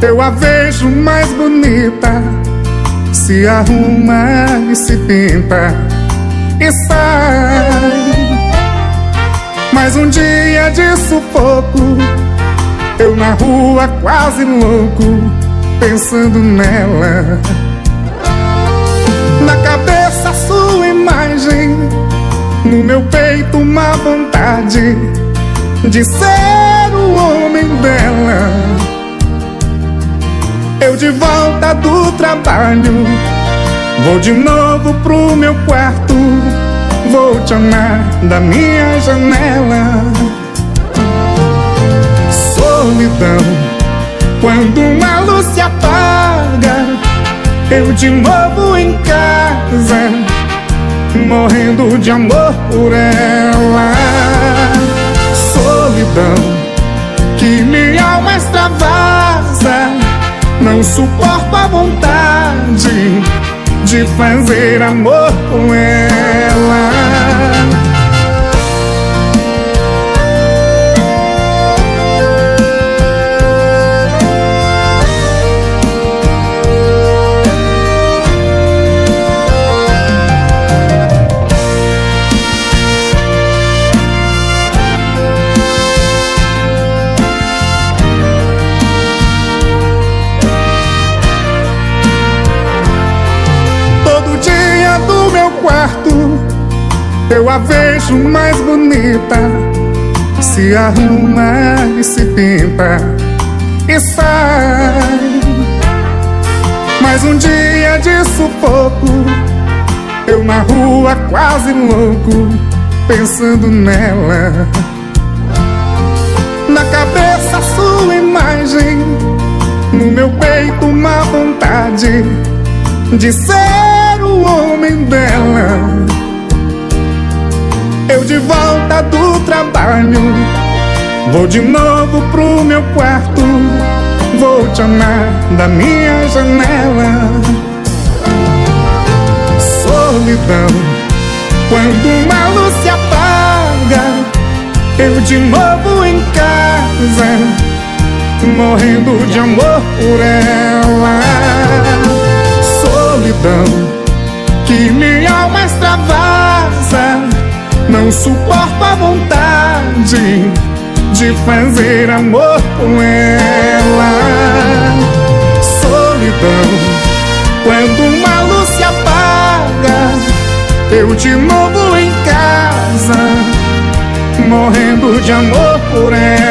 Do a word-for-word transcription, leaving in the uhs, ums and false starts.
Eu a vejo mais bonita, se arruma e se pinta e sai. Mas um dia de sufoco, eu na rua quase louco, pensando nela. Na cabeça sua imagem, no meu peito uma vontade de ser o homem dela. Eu de volta do trabalho, vou de novo pro meu quarto, vou te amar da minha janela. Solidão, quando uma luz se apaga, eu de novo em casa, morrendo de amor por ela. Solidão, que minha alma extravasa, não suporto a vontade de fazer amor com ela. Eu a vejo mais bonita, se arruma e se pinta e sai. Mas um dia de sufoco, eu na rua quase louco, pensando nela. Na cabeça sua imagem, no meu peito uma vontade de ser o homem dela. Eu de volta do trabalho, vou de novo pro meu quarto, vou te amar da minha janela. Solidão, quando uma luz se apaga, eu de novo em casa, morrendo de amor por ela. Solidão, que minha alma extravasa, não suporto a vontade de fazer amor com ela. Solidão, quando uma luz se apaga, eu de novo em casa, morrendo de amor por ela.